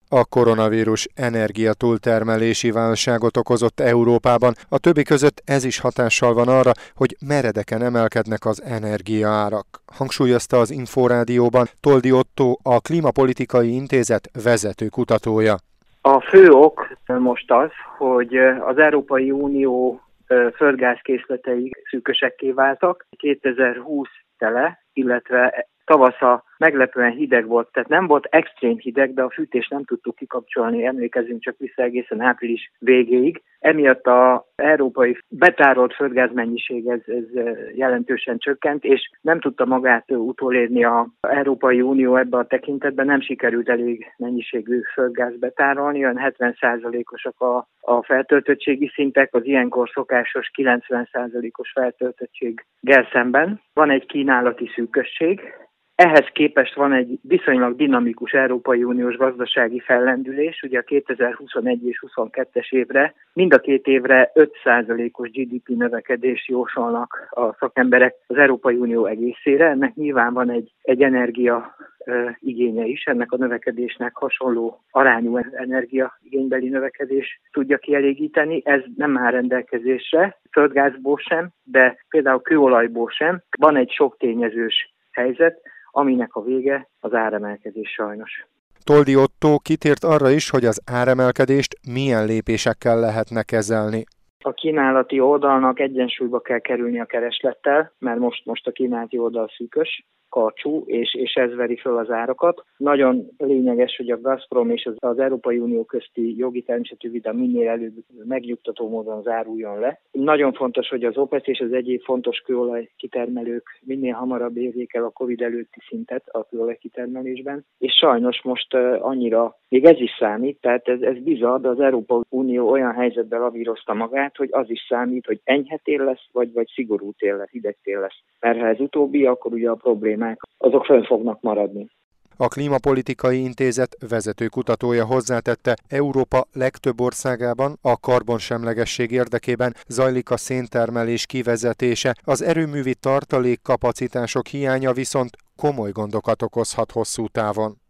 A koronavírus energiatúltermelési válságot okozott Európában, a többi között ez is hatással van arra, hogy meredeken emelkednek az energiaárak. Hangsúlyozta az Inforádióban Toldi Ottó, a Klímapolitikai Intézet vezető kutatója. A fő ok most az, hogy az Európai Unió földgázkészletei szűkösekké váltak. 2020 tele, illetve tavasza meglepően hideg volt, tehát nem volt extrém hideg, de a fűtést nem tudtuk kikapcsolni, emlékezzünk csak vissza egészen április végéig. Emiatt az európai betárolt földgáz mennyiség ez jelentősen csökkent, és nem tudta magát utolérni az Európai Unió ebbe a tekintetben, nem sikerült elég mennyiségű földgáz betárolni, olyan 70%-osak a feltöltöttségi szintek, az ilyenkor szokásos 90%-os feltöltöttséggel szemben. Van egy kínálati szűkösség. Ehhez képest van egy viszonylag dinamikus Európai Uniós gazdasági fellendülés, ugye a 2021 és 2022-es évre, mind a két évre 5%-os GDP növekedés jósolnak a szakemberek az Európai Unió egészére. Ennek nyilván van egy energia igénye is, ennek a növekedésnek hasonló arányú energiaigénybeli növekedés tudja kielégíteni. Ez nem áll rendelkezésre, földgázból sem, de például kőolajból sem. Van egy sok tényezős helyzet, aminek a vége az áremelkedés sajnos. Toldi Ottó kitért arra is, hogy az áremelkedést milyen lépésekkel lehetne kezelni. A kínálati oldalnak egyensúlyba kell kerülni a kereslettel, mert most a kínálati oldal szűkös, karcsú, és ez veri föl az árakat. Nagyon lényeges, hogy a Gazprom és az Európai Unió közti jogi természetű vita minél előbb megnyugtató módon záruljon le. Nagyon fontos, hogy az OPEC és az egyéb fontos kőolaj kitermelők minél hamarabb érjék el a Covid előtti szintet a kőolaj kitermelésben. És sajnos most annyira, még ez is számít, tehát ez bizarr, de az Európai Unió olyan helyzetben lavírozta magát, hogy az is számít, hogy enyhe tél lesz, vagy szigorú tél lesz, hideg tél lesz. Mert ha ez utóbbi, akkor ugye a problémák azok fönn fognak maradni. A Klímapolitikai Intézet vezető kutatója hozzátette, Európa legtöbb országában a karbonsemlegesség érdekében zajlik a széntermelés kivezetése, az erőművi tartalékkapacitások hiánya viszont komoly gondokat okozhat hosszú távon.